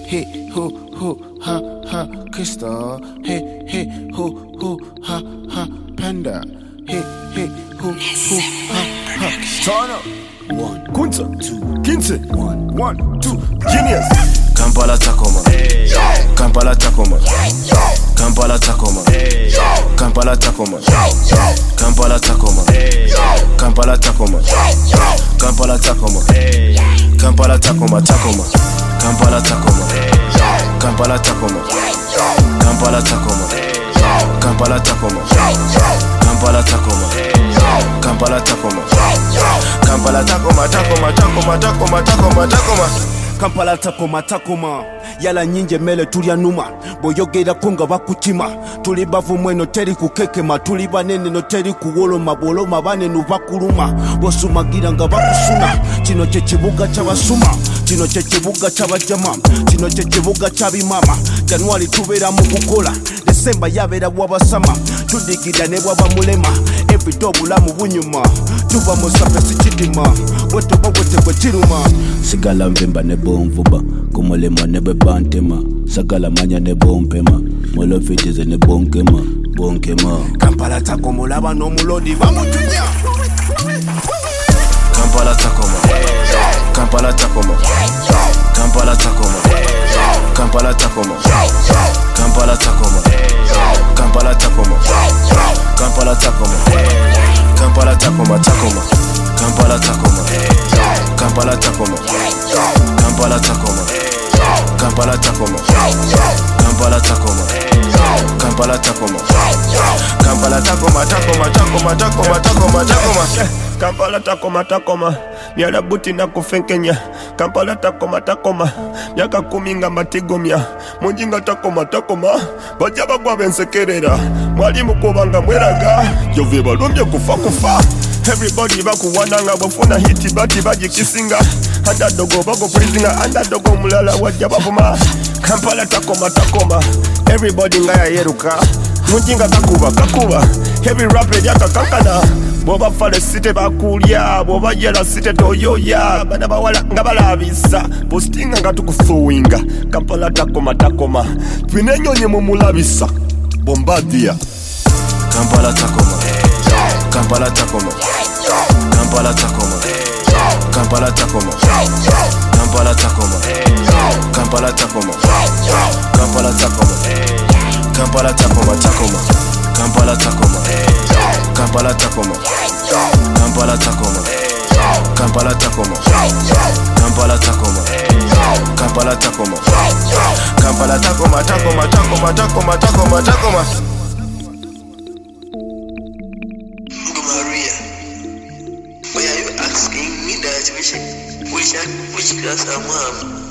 hey, ho, ha, ha, Crystal. Hey, ho, ha, ha, Panda. Hey, ho, ha, ha. Turn up. 1, Kunta, 2, Kinton, 1, 2, Genius. Kampala Tacoma, Kampala Tacoma, Kampala Tacoma, Kampala Tacoma, Kampala Tacoma, Kampala Tacoma, Kampala Tacoma, Kampala Tacoma, Tacoma, Kampala Tacoma, Kampala Tacoma, Kampala Tacoma, Kampala Tacoma, Kampala Tacoma, Kampala Tacoma, Kampala Tacoma, Tacoma, Tacoma, Tacoma, Tacoma, Tacoma. Kampala Tacoma, Tacoma. Yala nyinje mele tulya numa boyogera kunga bakutima tuli bavu mweno teri kukekema tuli banene no teri kuwoloma boloma banene bakuluma bosumagira nga bakusuna kino kye kibuga ky'abasuma kino kye kibuga ky'abajama kino kye kibuga ky'abimama Januari tubeera mu kukola December yabeera bwabasama tudigida ne bwaba mulema every bulamu bunyuma tuba mu sapesi kidima wetuba wetebwe kiruma sigala mvemba ne bonvuba kumulema ne bantema sagala manya ne bompema molo fitize ne bonkema Kampala Tacoma olaba n'omulodi bamutunya Kampala Tacoma, Kampala Tacoma, Kampala Tacoma, Kampala Tacoma, Kampala Tacoma, Kampala Tacoma, Kampala Tacoma, Kampala Tacoma, Tacoma, Kampala Tacoma, Kampala Tacoma, Kampala Tacoma, Kampala Tacoma, Kampala Tacoma, Kampala Tacoma, Kampala Tacoma, Tacoma, Tacoma, Tacoma, Tacoma, Tacoma. Kampala Tacoma, Tacoma, myala buti na kufenkenya. Kampala Tacoma, Tacoma, myaka 10 nga matigomya. Munjinga Tacoma, Tacoma, bajja bagwa bensekerera. Mwali mukubanga mweraga, jove balumbye kufa. Everybody bakuwana nga bafuna hiti bati bajikisinga. Underdogo bago praising underdogo mulala wajja bavuma. Kampala Tacoma, Tacoma, everybody nga yayeruka. Munjinga kakuba, heavy rapid yaka kankana. Boba fale site bakulya, boba yela site toyoya. Bana bawala nga balabisa, postinga nga tukufuwinga. Kampala Tacoma, Tacoma, twinenyonye mu mulabisa. Bombardia. Kampala Tacoma, Kampala Tacoma, Kampala Tacoma, Kampala Tacoma, Kampala Tacoma, Kampala Tacoma, Kampala Tacoma, Kampala Tacoma, Tacoma, Kampala Tacoma, Kampala Tacoma, Kampala Tacoma, Kampala Tacoma, Kampala Tacoma, Kampala Tacoma, Kampala Tacoma, Tacoma, Tacoma, Tacoma, Tacoma, Tacoma. Maria, why are you asking me that? Which class am I?